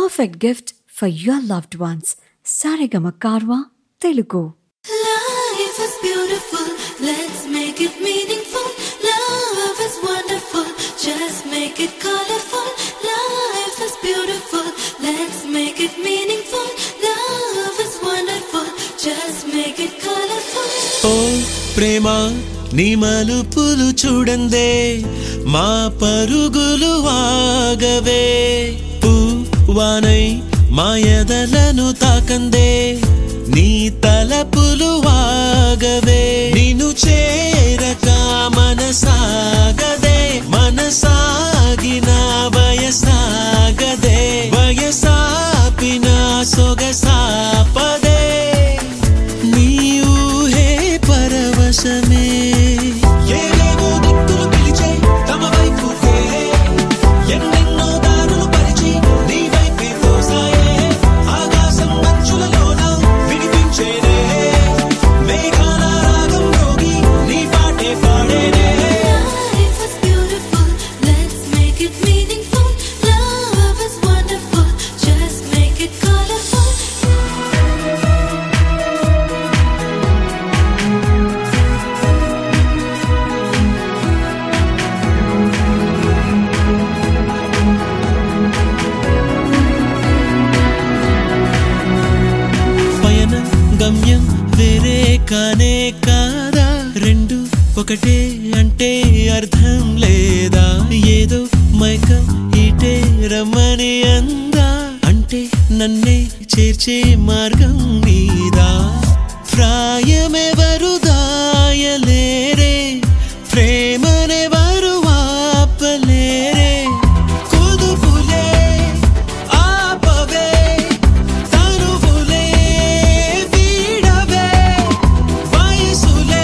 perfect gift for your loved ones. Saregama Karwa Telugu. Life is beautiful, let's make it meaningful. Love is wonderful, just make it colorful. Life is beautiful, let's make it meaningful. Love is wonderful, just make it colorful. Oh ప్రేమ నీ మలుపులు చూడందే మా పరుగులు ఆగవే పూవానై మా ఎదలను తాకందే నీ తలపులు ఆగవే నిన్ను చేరక మనసాగదే మనసాగిన వయసాగదే వయసాపిన సొగసాపదే నీ ఊహే పరవశమే ఏవేవో దిక్కులు పిలిచే తమ వైపుకే ఎన్నెన్నో దారులు పరిచి నీ వైపే తోసాయే ఆకాశం మంచులలోన వినిపించేనే మేఘాల రాగం రోగి నీ పాటే పాడేనే. Life is beautiful, let's make it meaningful. Love is wonderful, just make it colorful. పయన గమ్యం వేరే కానే కాదా రెండు ఒకటే అంటే అర్థం లేదా ఏదో మైకం ఇటే రమ్మని అందా అంటే నన్నే చేర్చే మార్గం నీదా ప్రాయమెవరు దాయలేరే ప్రేమనెవరు ఆపలేరే కుదుపులే ఆపవే తనువులే వీడవే వయసులే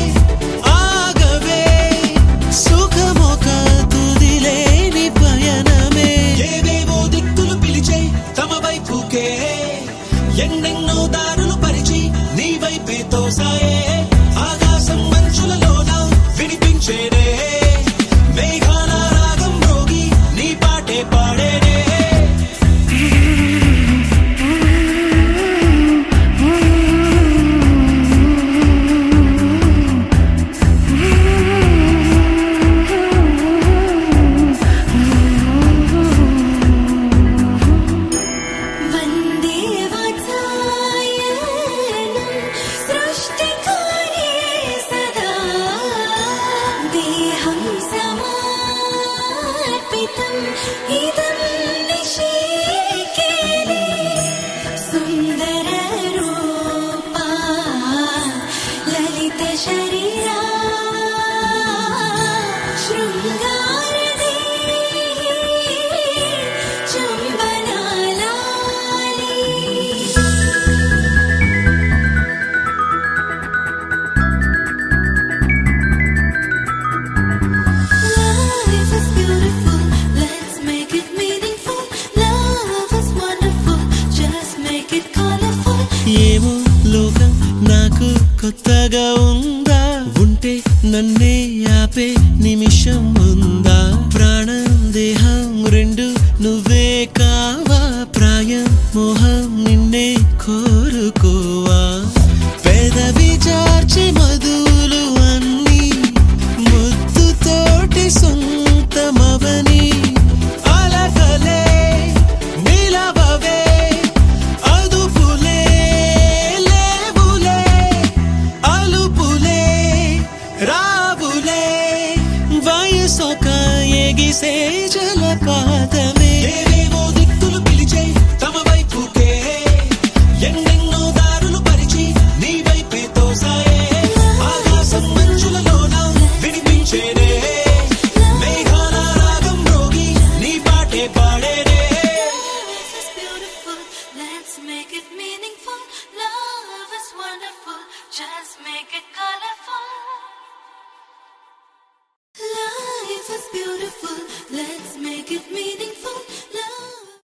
ఆగవే సుఖమొక తుదిలేని పయనమే ఏవేవో దిక్కులు పిలిచే తమ వైపుకే ఎన్నెన్నో దారులు పరిచి నీ వైపే తోసాయే ఆకాశం మంచులలోన వినిపించేనే మేఘాల రాగం రోగి నీ పాటే పాడేనే. వందే వాత్సాయనం సృష్టికారే సదా దేహం సమర్పితం ఇదం నిషేకేలే సుందర రూపా లలిత శరీరా శృంగారదే చుంబనాలాలి. Life is beautiful, let's make it meaningful. Love is wonderful, just make it colorful. ఏమో లోకం నాకు కొత్తగా ఉందా ఉంటే నన్నే ఆపే నిమిషం ఉందా ప్రాణం దేహం రెండు నువ్వే కావా ప్రాయం మోహం నిన్నే కోరుకోవా పెదవి చార్చి మధులు అన్నీ ముద్దుతోటి సొంతమవని అలకలే నిలవవే అదుపులే లేవులే అలుపులే రావులే వయసొక ఎగిసే జలపాతమే ఏవేవో దిక్కులు పిలిచే తమ వైపుకే ఎన్నెన్నో దారులు పరిచి నీ వైపే తోసాయే ఆకాశం మంచులలోన వినిపించేనే మేఘాల రాగం రోగి నీ పాటే పాడేనే. Life is beautiful, let's make it meaningful. Love is wonderful, just make it colorful. Life is beautiful, let's